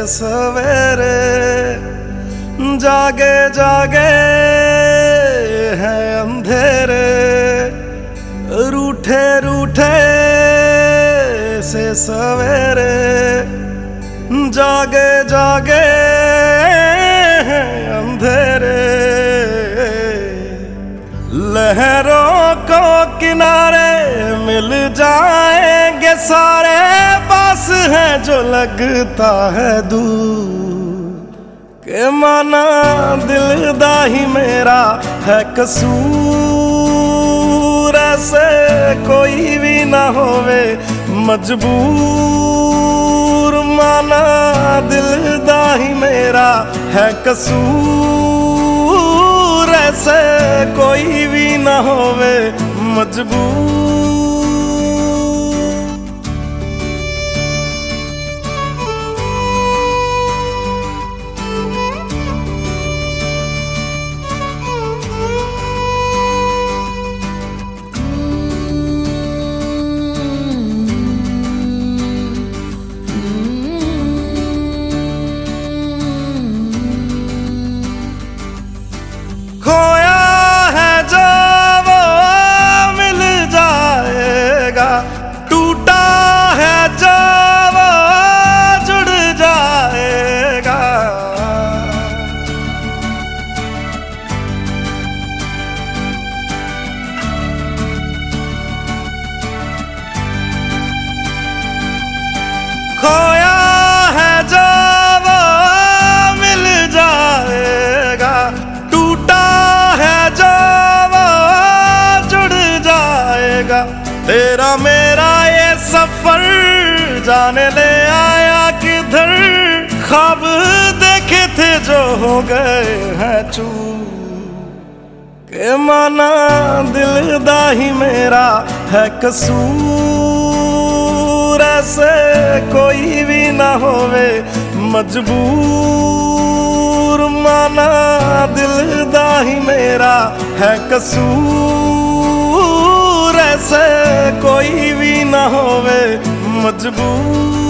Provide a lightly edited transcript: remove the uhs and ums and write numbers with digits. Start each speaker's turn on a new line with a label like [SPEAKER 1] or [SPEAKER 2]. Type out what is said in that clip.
[SPEAKER 1] सवेरे जागे जागे हैं अंधेरे, रूठे रूठे से सवेरे जागे जागे हैं अंधेरे। लहरों को किनारे मिल जाएंगे सारे, पास है जो लगता है दूर। के माना दिलदा ही मेरा है कसूर, ऐसे कोई भी ना होवे मजबूर। माना दिलदा ही मेरा है कसूर, ऐसे कोई भी ना होवे मजबूर। खोया है जो वो मिल जाएगा, टूटा है जो वो जुड़ जाएगा। खोया है जो वो मिल जाएगा, तेरा मेरा ये सफर जाने ले आया किधर। ख्वाब देखे थे जो हो गए हैं चूर। के माना दिलदा ही मेरा है कसूर, ऐसे कोई भी ना होवे मजबूर। माना दिलदा ही मेरा है कसूर, ऐसे कोई भी ना होवे मजबूर।